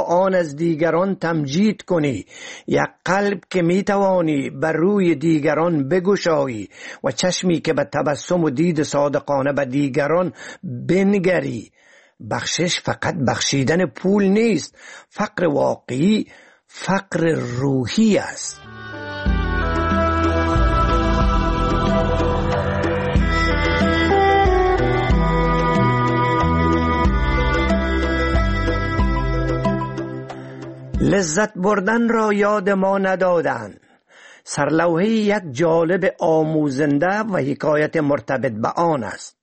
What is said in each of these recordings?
آن از دیگران تمجید کنی، یک قلب که می توانی بر روی دیگران بگشایی و چشمی که به تبسم و دید صادقانه به دیگران بنگری. بخشش فقط بخشیدن پول نیست، فقر واقعی فقر روحی است. لذت بردن را یاد ما ندادند. سرلوحه یک جالب آموزنده و حکایت مرتبط به آن است.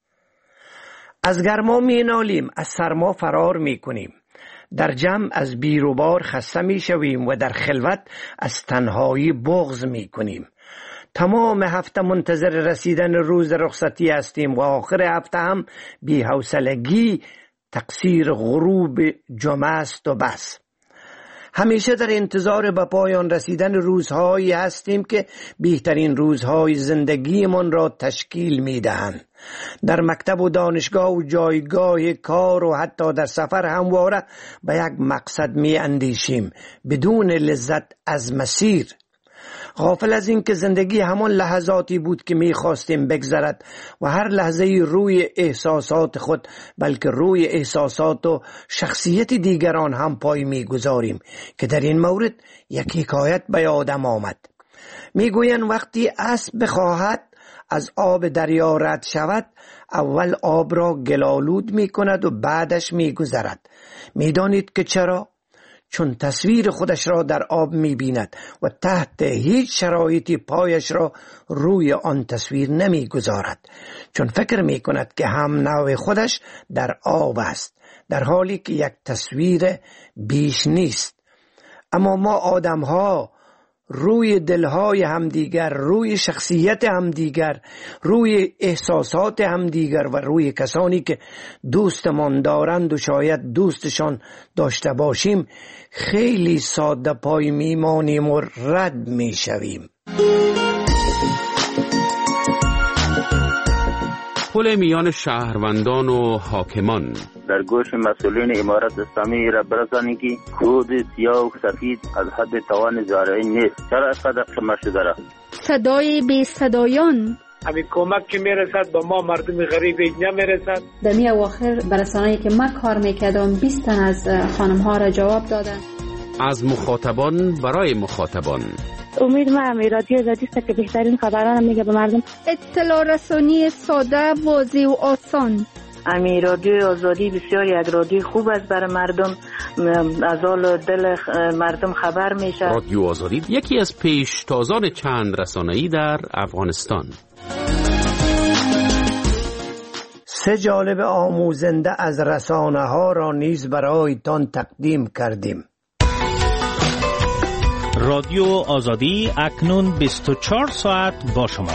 از گرما می نالیم، از سرما فرار می کنیم. در جمع از بیروبار خسته می شویم و در خلوت از تنهایی بغض می کنیم. تمام هفته منتظر رسیدن روز رخصتی هستیم و آخر هفته هم بی‌حوصلگی تقصیر غروب جمعه است و بس. همیشه در انتظار به پایان رسیدن روزهایی هستیم که بهترین روزهای زندگیمان را تشکیل می‌دهند. در مکتب و دانشگاه و جایگاه کار و حتی در سفر همواره به یک مقصد می‌اندیشیم بدون لذت از مسیر. غافل از این که زندگی همان لحظاتی بود که می‌خواستیم بگذرد و هر لحظه روی احساسات خود بلکه روی احساسات و شخصیت دیگران هم پای می‌گذاریم که در این مورد یک حکایت به یادم آمد. می‌گویند وقتی اسب بخواهد از آب دریا رد شود، اول آب را گلالود می‌کند و بعدش می‌گذرد. می‌دانید که چرا؟ چون تصویر خودش را در آب می‌بیند و تحت هیچ شرایطی پایش را روی آن تصویر نمی‌گذارد، چون فکر می‌کند که هم نوع خودش در آب است، در حالی که یک تصویر بیش نیست. اما ما آدم‌ها روی دلهای همدیگر، روی شخصیت همدیگر، روی احساسات همدیگر و روی کسانی که دوستمان دارند و شاید دوستشان داشته باشیم خیلی ساده پای میمانیم و رد میشویم. پل میان شهروندان و حاکمان. در گوش مسئولین امارت اسلامی را برسانید که کود سیاه و سفید از حد توان زارعین نیست. چرا اینقدر کم شده را؟ صدای بی صدایان. همین کمک که میرسد با ما مردم غریب نمیرسد. در می اواخر برسانه‌ای که من کار میکردم 20 تن از خانم ها را جواب دادن. از مخاطبان برای مخاطبان. امید ما رادیو آزادی است که بهترین خبران میگه به مردم. اطلاع رسانی ساده، واضح و آسان. رادیو آزادی بسیار یک رادیو خوب است برای مردم، از حال دل مردم خبر میشه. رادیو آزادی یکی از پیشتازان چند رسانه‌ای در افغانستان. سه جالب آموزنده از رسانه ها را نیز برایتان تقدیم کردیم. رادیو آزادی اکنون 24 ساعت با شما.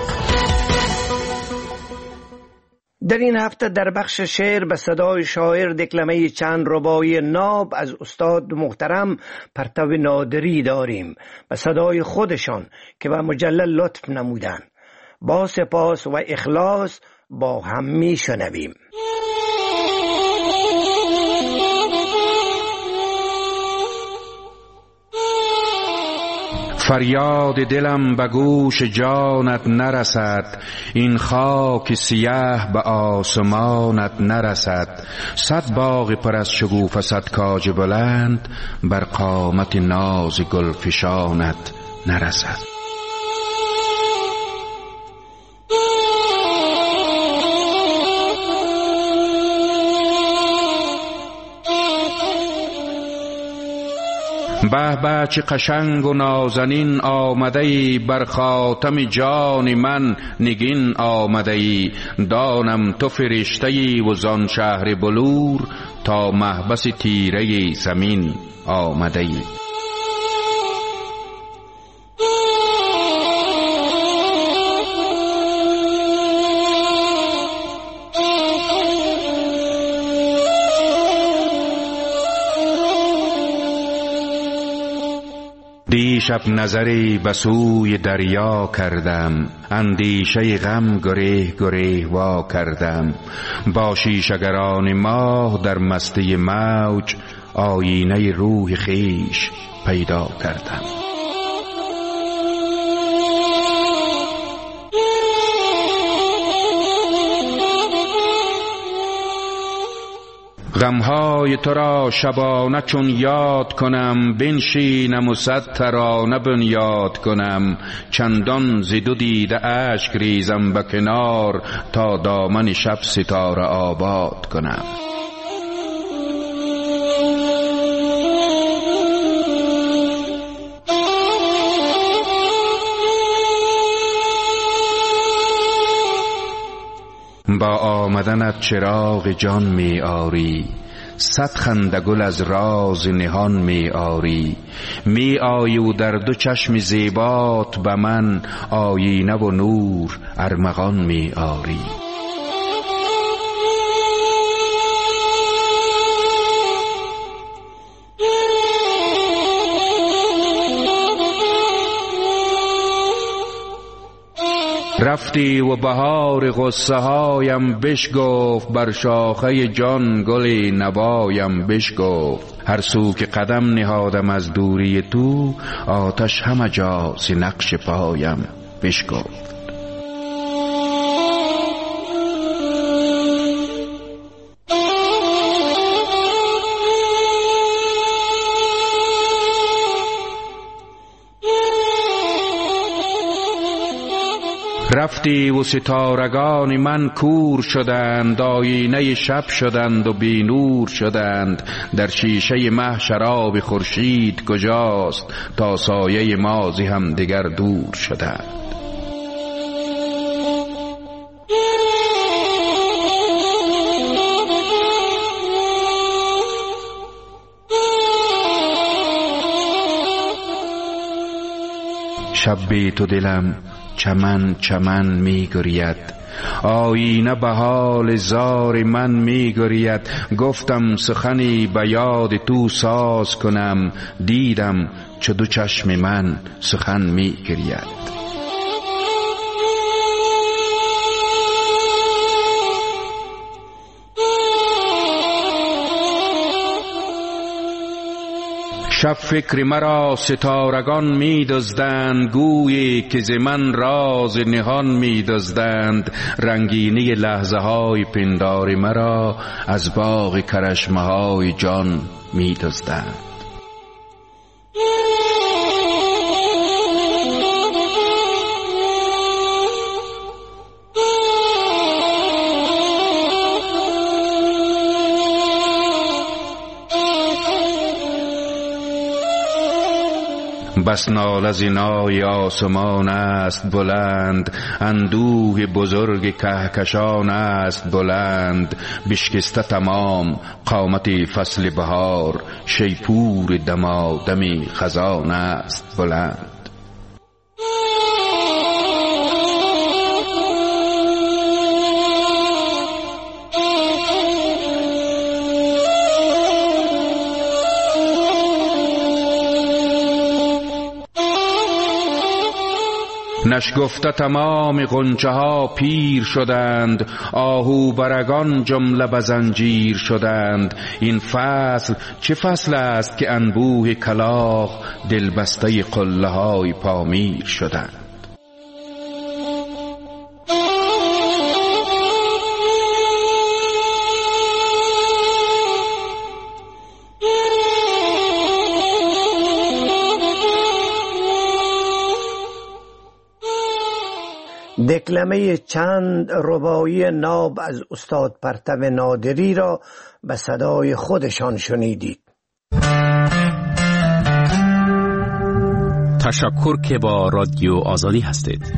در این هفته در بخش شعر به صدای شاعر دکلمه چند رباعی ناب از استاد محترم پرتو نادری داریم به صدای خودشان که به مجلل لطف نمودند. با سپاس و اخلاص با هم می شنویم. فریاد دلم به گوش جانت نرسد، این خاک سیاه به آسمانت نرسد. 100 باغ پر از شگوفه 100 کاج بلند، بر قامت ناز گلفشانت نرسد. به به چه قشنگ و نازنین آمده‌ای، بر خاتم جان من نگین آمده‌ای. دانم تو فرشته‌ای و زان شهر بلور، تا محبس تیره زمین آمده‌ای. دیشب نظری به سوی دریا کردم، اندیشه غم گریه گریه وا کردم. با شیشه‌گران ماه در مستی موج، آینه روح خویش پیدا کردم. غمهای تو را شبانه چون یاد کنم، بنشینم و صد ترانه بنیاد کنم. چندان ز دو دیده اشک ریزم به کنار، تا دامن شب ستاره آباد کنم. با آمدنت چراغ جان می آری، صد خنده گل از راز نهان می آری. می آیی و در دو چشم زیبات به من، آیینه و نور ارمغان می آری. رفتی و بهار غصه هایم بشگفت، بر شاخه جان گل نوایم بشگفت. هر سو که قدم نهادم از دوری تو، آتش همه جا ز نقش پایم بشگفت. رفتی و ستارگان من کور شدند، آینه شب شدند و بی نور شدند. در شیشه مه شراب خورشید کجاست، تا سایه ما ز هم دگر دور شدند. شب بی تو دلم چمن چمن می گرید، آینه به حال زار من می گرید. گفتم سخنی به یاد تو ساز کنم، دیدم چو دو چشم من سخن می گرید. شب فکر مرا ستارگان می دزدند، گویی که ز من راز نهان می دزدند. رنگینی لحظه های پندار مرا، از باغ کرشمه های جان می دزدند. بس ناله ز نای آسمان است بلند، اندوه بزرگ کهکشان است بلند. بشکسته تمام قامت فصل بهار، شیپور دمادم خزان است بلند. نشگفته تمام غنچه ها پیر شدند، آهو برگان جمله به زنجیر شدند. این فصل چه فصل است که انبوه کلاغ، دلبسته قله های پامیر شدند. دکلمه چند رباعی ناب از استاد پرتو نادری را به صدای خودشان شنیدید. تشکر که با رادیو آزادی هستید.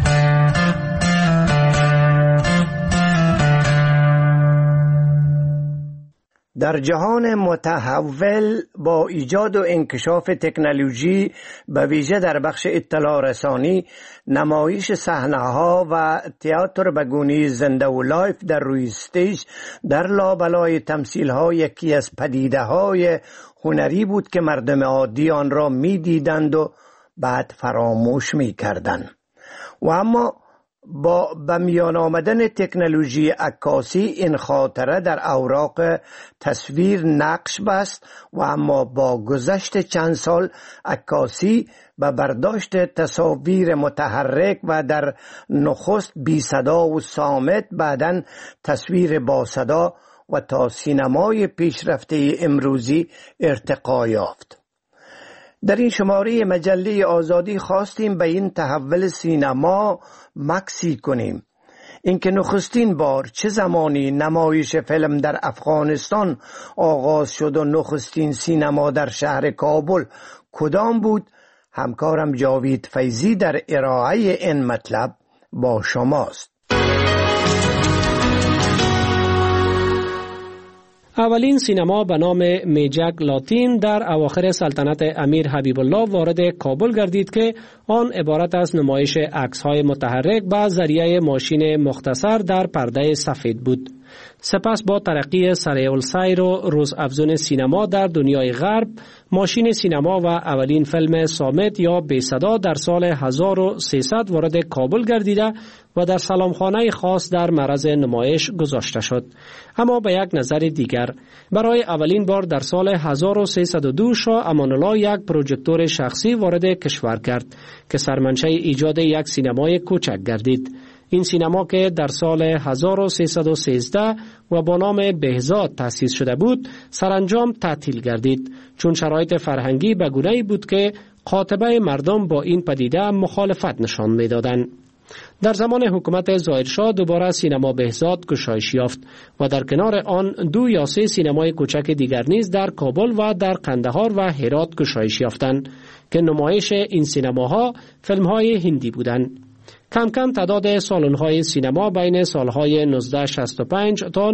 در جهان متحول با ایجاد و انکشاف تکنولوژی به ویژه در بخش اطلاع رسانی، نمایش صحنه‌ها و تئاتر به گونه زنده و لایف در روی استیج در لابلای تمثیل‌ها یکی از پدیده‌های هنری بود که مردم عادی آن را می‌دیدند و بعد فراموش می‌کردند. و اما با به میان آمدن تکنولوژی عکاسی این خاطره در اوراق تصویر نقش بست و اما با گذشت چند سال عکاسی به برداشت تصاویر متحرک و در نخست بی صدا و صامت، بعداً تصویر با صدا و تا سینمای پیشرفته امروزی ارتقا یافت. در این شماره مجله آزادی خواستیم به این تحول سینما مکسی کنیم. اینکه نخستین بار چه زمانی نمایش فیلم در افغانستان آغاز شد و نخستین سینما در شهر کابل کدام بود، همکارم جاوید فیضی در ارائه این مطلب با شماست. اولین سینما به نام میجک لاتین در اواخر سلطنت امیر حبیب الله وارد کابل گردید که آن عبارت از نمایش عکس‌های متحرک با ذریعه ماشین مختصر در پرده سفید بود. سپس با ترقی سریع السیر و روزافزون سینما در دنیای غرب، ماشین سینما و اولین فیلم صامت یا بی صدا در سال 1300 وارد کابل گردیده و در سلامخانه خاص در معرض نمایش گذاشته شد. اما به یک نظر دیگر، برای اولین بار در سال 1302 شاه امان‌الله یک پروژکتور شخصی وارد کشور کرد که سرمنشأ ایجاد یک سینمای کوچک گردید. این سینما که در سال 1313 و با نام بهزاد تأسیس شده بود، سرانجام تعطیل گردید، چون شرایط فرهنگی به گونه‌ای بود که قاطبه مردم با این پدیده مخالفت نشان می‌دادند. در زمان حکومت ظاهرشاه دوباره سینما بهزاد گشایش یافت و در کنار آن 2 یا 3 سینمای کوچک دیگر نیز در کابل و در قندهار و هرات گشایش یافتند که نمایش این سینماها فیلم‌های هندی بودند. کم کم تعداد سالن‌های سینما بین سالهای 1965 تا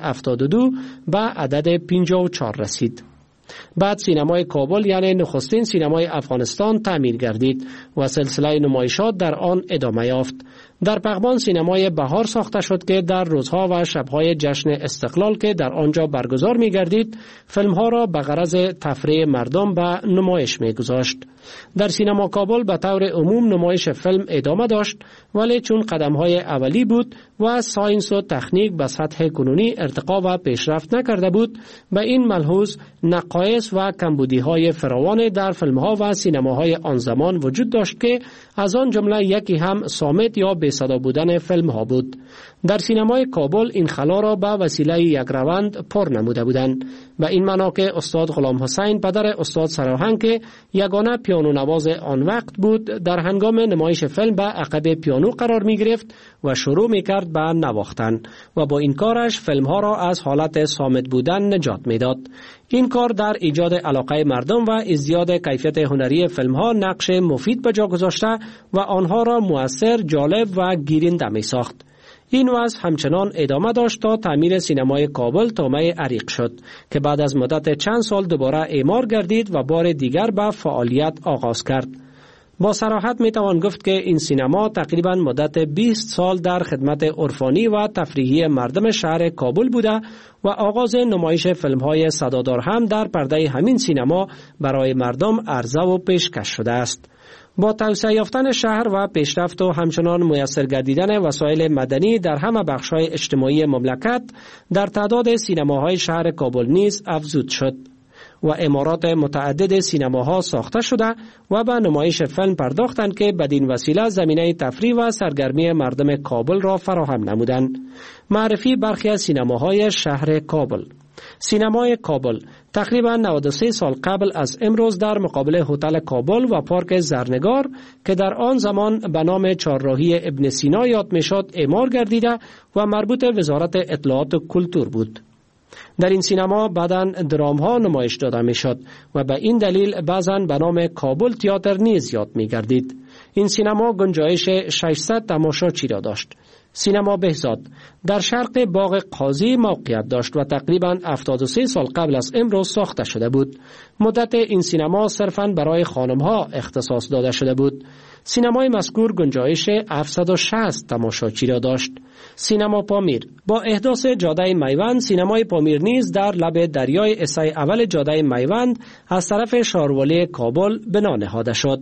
1972 به عدد 54 رسید. بعد سینمای کابل یعنی نخستین سینمای افغانستان تعمیر گردید و سلسله نمایشات در آن ادامه یافت. در پغمان سینمای بهار ساخته شد که در روزها و شبهای جشن استقلال که در آنجا برگزار می گردید، فیلمها را به غرض تفریح مردم به نمایش می گذاشت. در سینما کابل به طور عموم نمایش فیلم ادامه داشت، ولی چون قدمهای اولی بود و ساینس و تکنیک به سطح کنونی ارتقا و پیشرفت نکرده بود، به این ملحوظ نقایص و کمبودی‌های فراوان در فیلم‌ها و سینماهای آن زمان وجود داشت که از آن جمله یکی هم صامت یا بی صدا بودن فیلم‌ها بود. در سینمای کابل این خلا را به وسیله یک روند پر نموده بودند. به این معنا که استاد غلام حسین پدر استاد سراهنگ که یگانه پیانو نواز آن وقت بود، در هنگام نمایش فیلم به عقب پیانو قرار می گرفت و شروع می کرد به نواختن و با این کارش فیلم‌ها را از حالت صامت بودن نجات می داد. این کار در ایجاد علاقه مردم و ازدیاد کیفیت هنری فیلم‌ها نقش مفید به جا گذاشته و آنها را مؤثر، جالب و گیرنده می ساخت. این وضع همچنان ادامه داشت تا تعمیر سینمای کابل طامع عریق شد که بعد از مدت چند سال دوباره اعمار گردید و بار دیگر به فعالیت آغاز کرد. با صراحت می توان گفت که این سینما تقریبا مدت 20 سال در خدمت عرفانی و تفریحی مردم شهر کابل بوده و آغاز نمایش فیلم‌های صدادار هم در پرده همین سینما برای مردم عرضه و پیشکش شده است. با توسعه یافتن شهر و پیشرفت و همچنان میسر گردیدن وسایل مدنی در همه بخش‌های اجتماعی مملکت، در تعداد سینماهای شهر کابل نیز افزود شد و عمارات متعدد سینماها ساخته شده و به نمایش فیلم پرداختند که بدین وسیله زمینه تفریح و سرگرمی مردم کابل را فراهم نمودند. معرفی برخی از سینماهای شهر کابل. سینمای کابل تقریبا 93 سال قبل از امروز در مقابل هتل کابل و پارک زرنگار که در آن زمان به نام چهارراهی ابن سینا یاد میشد اعمار گردیده و مربوط وزارت اطلاعات و کلتور بود. در این سینما بعداً درام ها نمایش داده می شد و به این دلیل بعضاً به نام کابل تئاتر نیز یاد می گردید. این سینما گنجایش 600 تماشاچی را داشت. سینما بهزاد در شرق باغ قاضی موقعیت داشت و تقریباً 73 سال قبل از امروز ساخته شده بود. مدت این سینما صرفاً برای خانم‌ها اختصاص داده شده بود. سینمای مذکور گنجایش 760 تماشاچی را داشت. سینما پامیر با احداث جاده میوند، سینمای پامیر نیز در لب دریای اسای اول جاده میوند از طرف شارولی کابل بنا نهاده شد.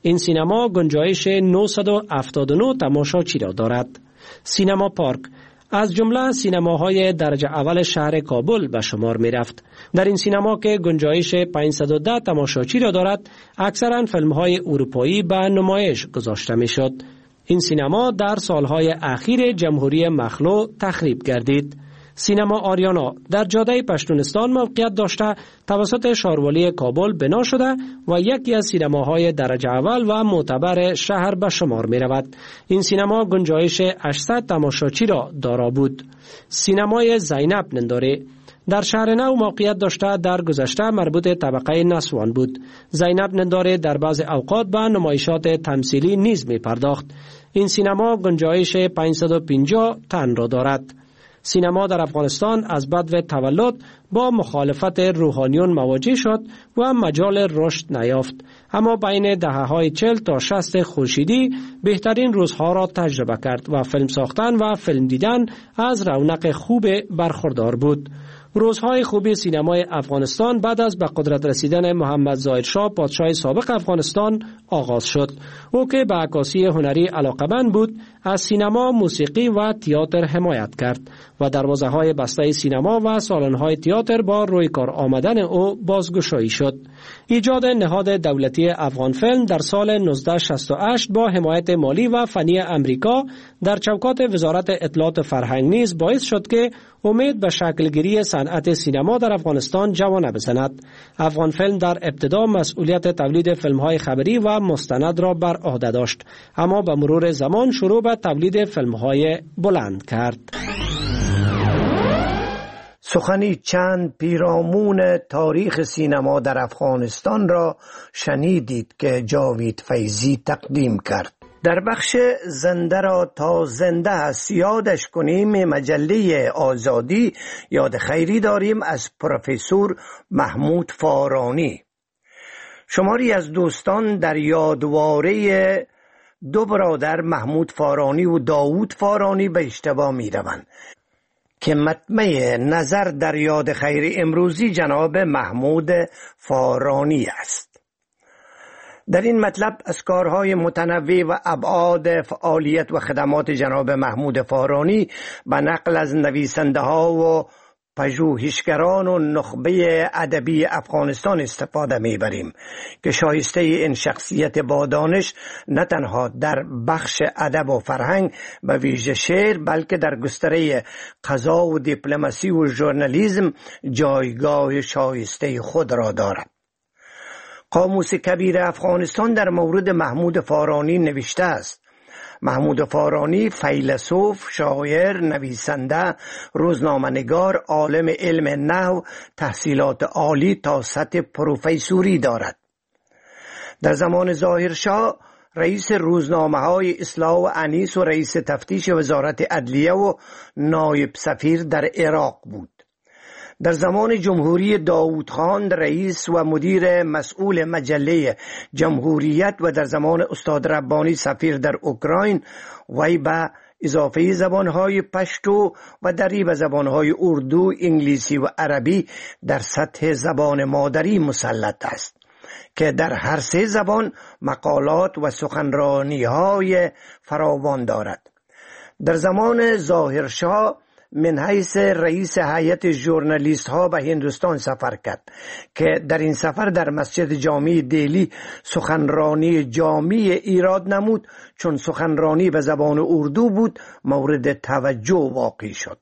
این سینما گنجایش 979 تماشاچی را دارد. سینما پارک از جمله سینماهای درجه اول شهر کابل به شمار می رفت. در این سینما که گنجایش 510 تماشاچی را دارد، اکثرا فیلم‌های اروپایی به نمایش گذاشته می شد. این سینما در سالهای اخیر جمهوری مخلوع تخریب گردید. سینما آریانا در جاده پشتونستان موقعیت داشته توسط شاروالی کابل بنا شده و یکی از سینماهای درجه اول و معتبر شهر به شمار می رود. این سینما گنجایش 800 تماشاچی را دارا بود. سینمای زینب ننداره در شهر نو موقعیت داشته در گذشته مربوط طبقه نسوان بود. زینب ننداره در بعض اوقات به نمایشات تمثیلی نیز می پرداخت. این سینما گنجایش 550 تن را دارد. سینما در افغانستان از بدو تولد با مخالفت روحانیون مواجه شد و مجال رشد نیافت، اما بین دهه‌های 40 تا 60 خورشیدی بهترین روزها را تجربه کرد و فیلم ساختن و فیلم دیدن از رونق خوب برخوردار بود. روزهای خوبی سینمای افغانستان بعد از به قدرت رسیدن محمد ظاهر شاه پادشاه سابق افغانستان آغاز شد. او که به عکاسی هنری علاقه‌مند بود، از سینما، موسیقی و تئاتر حمایت کرد و دروازه‌های بسته سینما و سالن‌های تئاتر با روی کار آمدن او بازگشایی شد. ایجاد نهاد دولتی افغان فیلم در سال 1968 با حمایت مالی و فنی امریکا در چوکات وزارت اطلاعات فرهنگ نیز باعث شد که امید به شکلگیری صنعت سینما در افغانستان جوانه بزند. افغان فیلم در ابتدا مسئولیت تولید فیلم‌های خبری و مستند را بر عهده داشت، اما به مرور زمان شروع به تولید فیلم‌های بلند کرد. سخنی چند پیرامون تاریخ سینما در افغانستان را شنیدید که جاوید فیضی تقدیم کرد. در بخش زنده را تا زنده است یادش کنیم مجله آزادی یاد خیری داریم از پروفسور محمود فارانی. شماری از دوستان در یادواره دو برادر محمود فارانی و داوود فارانی به اشتباه می روند که مطمع نظر در یاد خیر امروزی جناب محمود فارانی است. در این مطلب از کارهای متنوع و ابعاد فعالیت و خدمات جناب محمود فارانی به نقل از نویسنده ها و پژوهشگران و نخبه ادبی افغانستان استفاده میبریم که شایسته این شخصیت با دانش نه تنها در بخش ادب و فرهنگ به ویژه شعر، بلکه در گستره قضا و دیپلماسی و ژورنالیسم جایگاه شایسته خود را دارد. قاموس کبیر افغانستان در مورد محمود فارانی نوشته است: محمود فارانی فیلسوف، شاعر، نویسنده، روزنامه‌نگار، عالم علم نحو، تحصیلات عالی تا سطح پروفسوری دارد. در زمان ظاهرشاه رئیس روزنامه‌های اصلاح و انیس و رئیس تفتیش وزارت عدلیه و نایب سفیر در عراق بود. در زمان جمهوری داوود خان رئیس و مدیر مسئول مجله جمهوریت و در زمان استاد ربانی سفیر در اوکراین، وی به اضافه زبانهای پشتو و دریب زبانهای اردو، انگلیسی و عربی در سطح زبان مادری مسلط است که در هر سه زبان مقالات و سخنرانی‌های فراوان دارد. در زمان ظاهرشاه من حیث رئیس هیئت ژورنالیست ها به هندوستان سفر کرد که در این سفر در مسجد جامع دهلی سخنرانی جامع ایراد نمود، چون سخنرانی به زبان اردو بود مورد توجه واقع شد.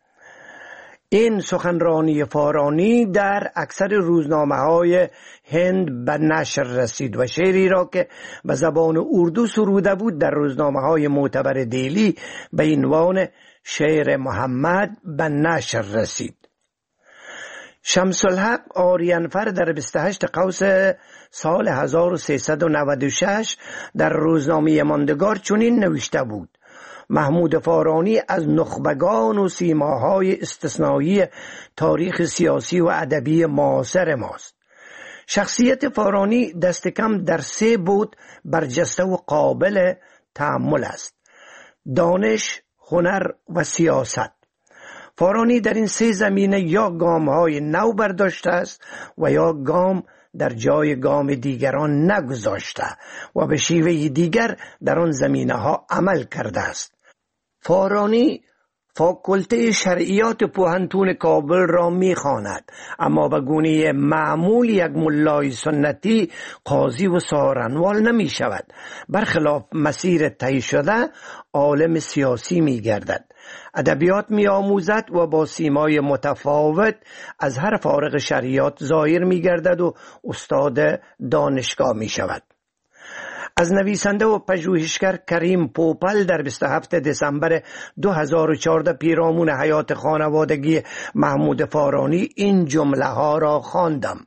این سخنرانی فارانی در اکثر روزنامه های هند به نشر رسید و شعری را که به زبان اردو سروده بود در روزنامه های معتبر دهلی به عنوان شعر محمد به نشر رسید. شمس الحق آریانفر در 28 قوس سال 1396 در روزنامه ماندگار چنین نوشته بود: محمود فارانی از نخبگان و سیماهای استثنایی تاریخ سیاسی و ادبی معاصر ماست. شخصیت فارانی دست کم در 3 بود برجسته و قابل تأمل است: دانش، هنر و سیاست. فارانی در این سه زمینه یا گام‌های نو برداشته است و یا گام در جای گام دیگران نگذاشته و به شیوه دیگر در آن زمینه ها عمل کرده است. فارانی فاکولته شرعیات پوهنتون کابل را می‌خواند، اما به گونه معمول یک ملای سنتی قاضی و سارنوال نمی شود. برخلاف مسیر طی شده عالم سیاسی می گردد، ادبیات می آموزد و با سیمای متفاوت از هر فارغ شرعیات ظاهر می گردد و استاد دانشگاه می شود. از نویسنده و پژوهشگر کریم پوپل در 27 دسامبر 2014 پیرامون حیات خانوادگی محمود فارانی این جمله ها را خواندم: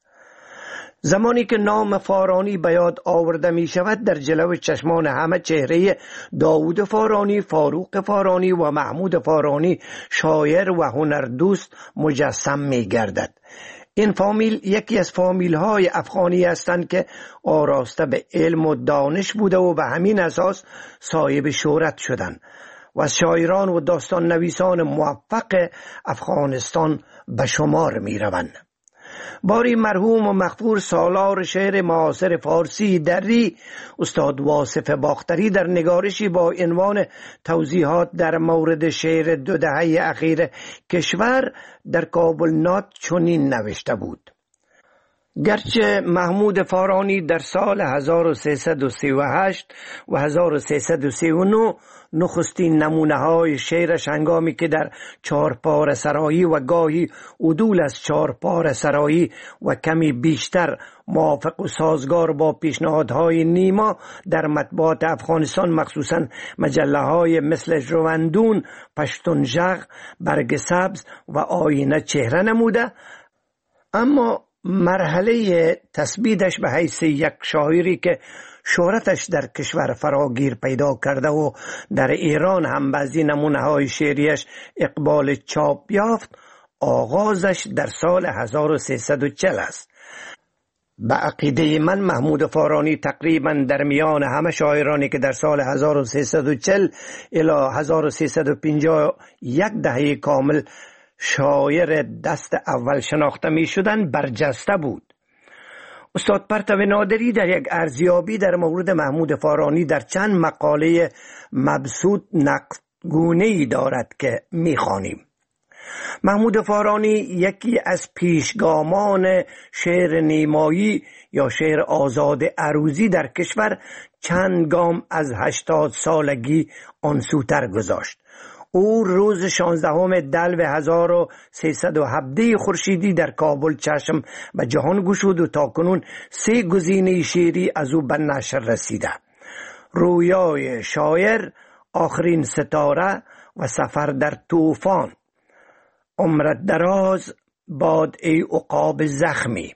زمانی که نام فارانی به یاد آورده می شود در جلو چشمان همه چهره داوود فارانی، فاروق فارانی و محمود فارانی شاعر و هنردوست مجسم می گردد. این فامیل یکی از فامیل های افغانی هستند که آراسته به علم و دانش بوده و به همین اساس صاحب شهرت شدند و از شاعران و داستان نویسان موفق افغانستان به شمار می روند. باری مرحوم و مغفور سالار شعر معاصر فارسی دری استاد واصف باختری در نگارشی با عنوان توضیحات در مورد شعر 2 دهه اخیر کشور در کابل نات چنین نوشته بود: گرچه محمود فارانی در سال 1338 و 1339 نخستین نمونه های شعرش هنگامی که در 4 پاره سرایی و گاهی عدول از 4 پاره سرایی و کمی بیشتر موافق و سازگار با پیشنهادهای نیما در مطبوعات افغانستان مخصوصاً مجله های مثل جوندون، پشتونژغ، برگ سبز و آینه چهره نموده، اما مرحله تثبیتش به حیث یک شاعری که شهرتش در کشور فراگیر پیدا کرده و در ایران هم بعضی نمونه های شعریش اقبال چاپ یافت، آغازش در سال 1340 است. به عقیده من محمود فارانی تقریبا در میان همه شاعرانی که در سال 1340 الی 1350 یک دهه کامل شاعر دست اول شناخته می شدن برجسته بود. استاد پرتو نادری در یک ارزیابی در مورد محمود فارانی در چند مقاله مبسوط نقدگونه‌ای دارد که می خوانیم: محمود فارانی یکی از پیشگامان شعر نیمایی یا شعر آزاد عروضی در کشور چند گام از 80 سالگی آن سوتر گذاشت. او روز 16 دلو 1317 خورشیدی در کابل چشم به جهان گشود و تاکنون 3 گزینه شعری از او به نشر رسیده: رویای شاعر، آخرین ستاره و سفر در طوفان. عمرت دراز باد ای عقاب زخمی.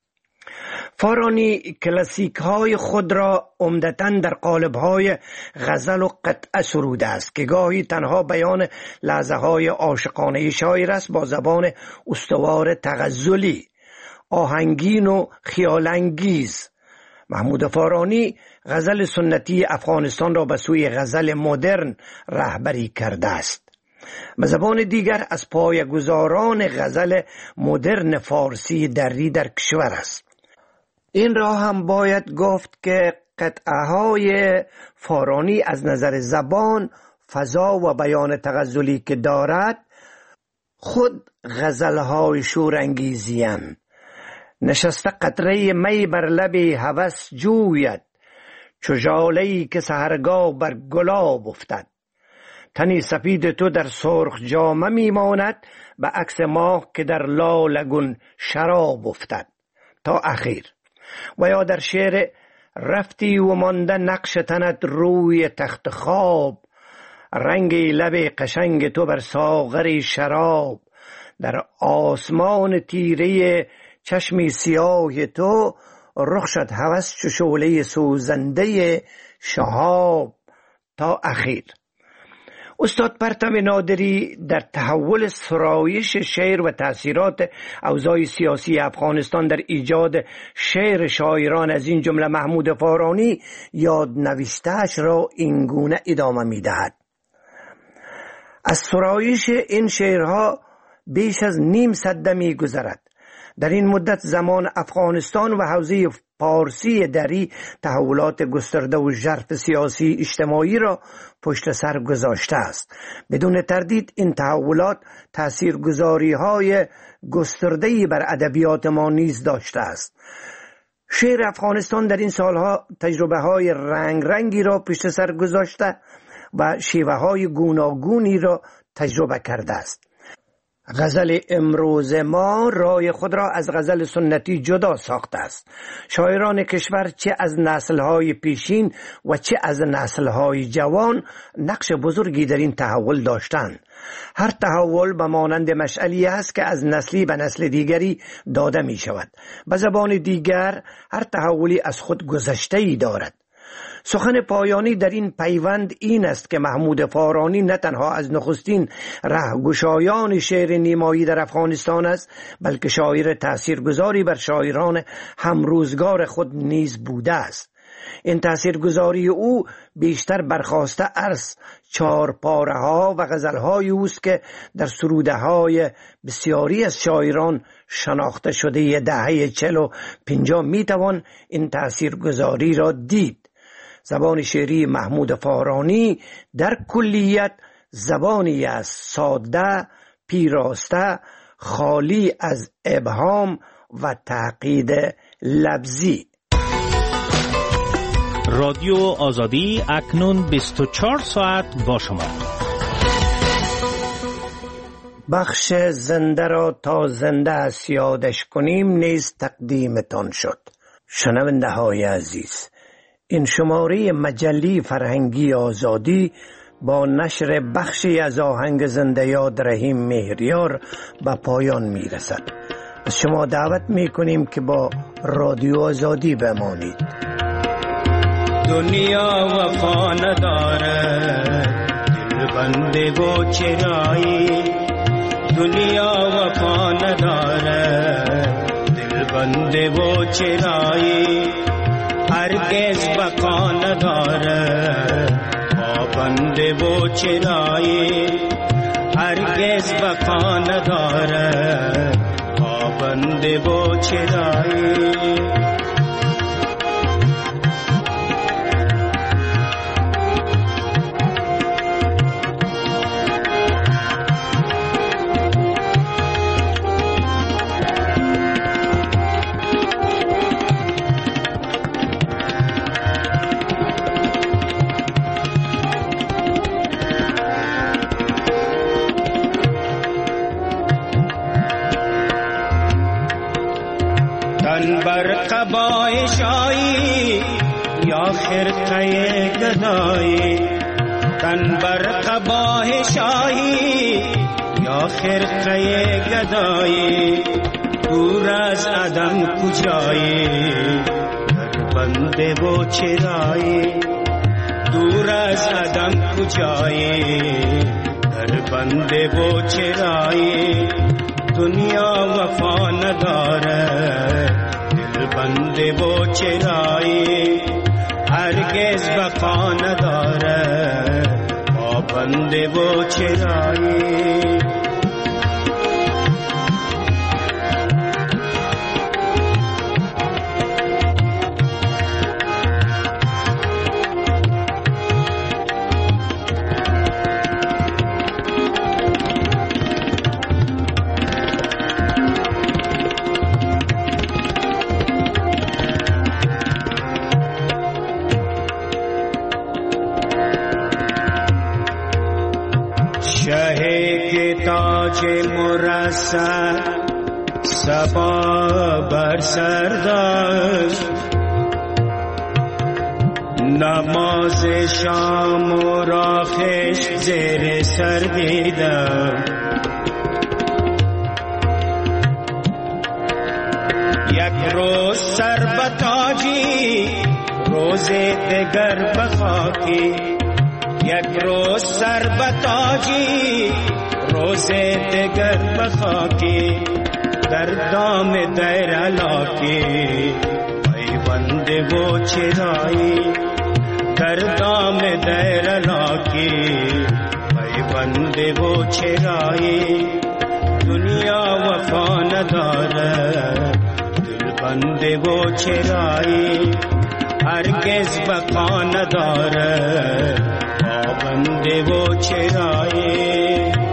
فارانی کلاسیک های خود را عمدتاً در قالب های غزل و قطعه سروده است که گاهی تنها بیان لحظه های عاشقانه شاعر است با زبان استوار تغزلی، آهنگین و خیالانگیز. محمود فارانی غزل سنتی افغانستان را به سوی غزل مدرن رهبری کرده است. به زبان دیگر از پایه‌گذاران غزل مدرن فارسی دری در کشور است. این را هم باید گفت که قطعه های فارانی از نظر زبان، فضا و بیان تغزلی که دارد خود غزل های شورانگیزی‌اند. نشسته قطره می بر لب هوس جوید، چو ژاله‌ای که سحرگاه بر گلاب افتد. تنی سفید تو در سرخ جامه میماند، به عکس ماه که در لالگون شراب افتد. تا اخیر. و یا در شعر رفتی و مانده نقش تنت روی تخت خواب، رنگ لب قشنگ تو بر ساغر شراب، در آسمان تیره چشمی سیاه تو، رخ شد هوس چو شعله سوزنده شهاب. تا اخیر. استاد پرتو نادری در تحول سرایش شعر و تأثیرات اوضاع سیاسی افغانستان در ایجاد شعر شاعران از این جمله محمود فارانی یاد نوشته‌اش را اینگونه ادامه می‌دهد: از سرایش این شعرها بیش از نیم صده می گذرد. در این مدت زمان افغانستان و حوزه پارسی دری تحولات گسترده و ژرف سیاسی اجتماعی را پشت سر گذاشته است. بدون تردید این تحولات تاثیرگذاری‌های گسترده‌ای بر ادبیات ما نیز داشته است. شعر افغانستان در این سالها تجربه‌های رنگی را پشت سر گذاشته و شیوه‌های گوناگونی را تجربه کرده است. غزل امروز ما رای خود را از غزل سنتی جدا ساخته است. شاعران کشور چه از نسل‌های پیشین و چه از نسل‌های جوان نقش بزرگی در این تحول داشتند. هر تحول به مانند مشعلی است که از نسلی به نسل دیگری داده می شود. به زبان دیگر هر تحولی از خود گذشته‌ای دارد. سخن پایانی در این پیوند این است که محمود فارانی نه تنها از نخستین رهگشایان شعر نیمایی در افغانستان است، بلکه شاعر تاثیرگذاری بر شاعران همروزگار خود نیز بوده است. این تاثیرگذاری او بیشتر برخاسته از چارپاره‌ها و غزل‌های اوست که در سروده‌های بسیاری از شاعران شناخته شده دهه 40 و 50 میتوان این تاثیرگذاری را دید. زبان شعری محمود فارانی در کلیت زبانی است ساده، پیراسته، خالی از ابهام و تعقید لفظی. رادیو آزادی اکنون 24 ساعت با شما. بخش زنده را تا زنده است یادش کنیم نیز تقدیمتان شد. شنونده های عزیز، این شماره مجله فرهنگی آزادی با نشر بخشی از آهنگ زنده یاد رحیم مهریار به پایان می رسد. از شما دعوت می کنیم که با رادیو آزادی بمانید. دنیا وفا ندارد دل بنده و چرایی، دنیا وفا ندارد دل بنده و چرایی، هرگز بقا ندارد پابنده و چرایی، هرگز بقا ندارد پابنده و چرایی. تن بر قبای شایی یا خرقه گدایی، تن بر قبای شایی یا خرقه گدایی، دور از عدم کجایی در بنده و چرایی، دور از عدم کجایی در بنده و چرایی، دنیا وفا ندارد دل بنده و چرایی، هرگز بقا ندارد با بنده و چرایی. تاج مرصع صبا بر سر داشت، نماز شام و راخش زیر سر دیدم، یک روز سر به تاجی روز دگر به خاکی، یک روز سر به تاجی روز دگر بخاکی، در دام دیر علاقی پیوند و چرایی، در دام دیر علاقی پیوند بنده و چرایی دنیا وفا ندارد دل بنده و چرایی هرگز بقا ندارد پابنده و چرایی